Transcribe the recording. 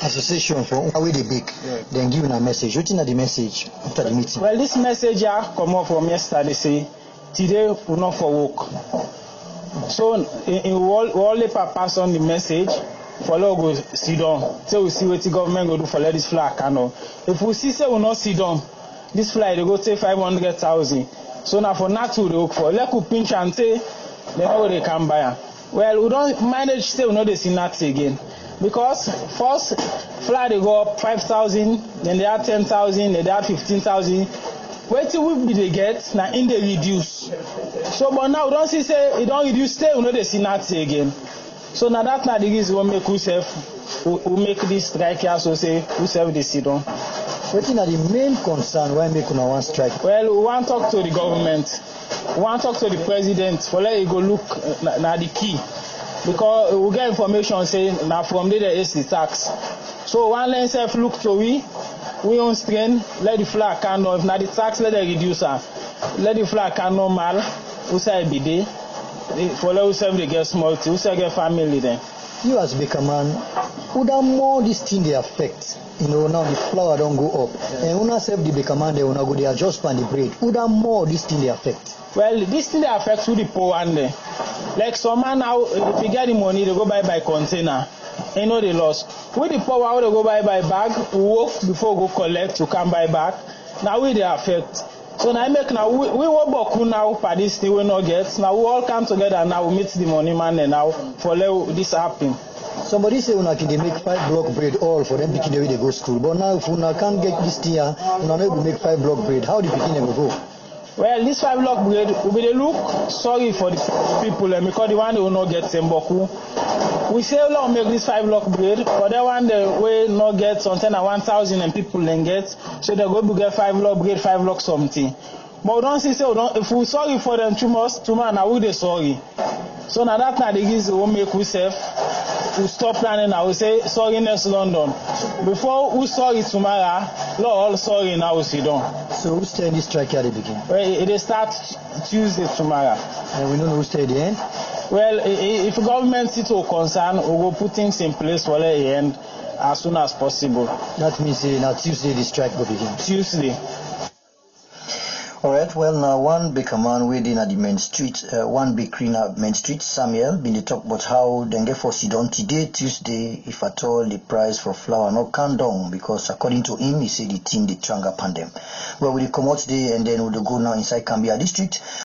association for way they big, then giving a message. What is the message after the meeting? Well, this message come up from yesterday. Say today we not for work. So in all the pass on the message. For go sit down. So we see what the government go do for let this flag cano. If we see say we not sit down, this flag they go take 500,000. So now for not to look for let we pinch and say they know they can buy. Well, we don't manage say we know they see that again. Because first flag they go up 5,000, then they add 10,000, then they add 15,000. Wait till we they get now in they reduce. So but now we don't see say it don't reduce say we know they see that again. So now that now the reason we make we make this strike here so say we serve the sit down. What is the main concern why make una one strike? Well, we want to talk to the government. We want to talk to the president for let you go look na the key. Because we get information saying now from there is the tax. So one line self look to we on strain, let the flag can know if now the tax let the reduce her. Let the flag can normal, we say be there. For let us they get small too, we say get family then. You as baker man, would that more this thing they affect? You know, now the flour don't go up. And when I serve the baker man, they will not go, they adjust on the bread. Would that more this thing they affect? Well, this thing they affect who the poor one there. Like some man now, if you get the money, they go by container. You know they lost. With the poor one, they go by bag, we work before we go collect to come buy back. Now we they affect. So now make now we work back now for this thing we not get. Now we all come together now we meet the money man and now for let this happen. Somebody say una can they make 5 block bread all for them picking the way they go school. But now if una can't get this thing, una not able to make 5 block bread. How the picking will go? Well, this 5 block bread will be the look sorry for the people because the one they will not get Semboku. We say we make this 5 block bread, but the one they will not get something at 1,000 and people then get, so they go to get 5 block bread, 5 block something. But we don't see say we don't, if we sorry for them too much, now we they sorry. So now that now the reason we make we safe. We stop planning now. We say sorry next London. Before we sorry tomorrow, all sorry now we sit down. So who stay in this strike at the beginning? Well, it start Tuesday tomorrow. And we don't know who stay at the end? Well, if government is to concern, we will put things in place for the end as soon as possible. That means now Tuesday the strike will begin. Tuesday. Alright, well now one baker man waiting at the main street, one bakery at Main Street, Samuel, been the talk about how they get for sit down today, Tuesday, if at all the price for flour not come down, because according to him, he said the thing they trang upon them. Well, we come out today and then we'll go now inside Cambia district.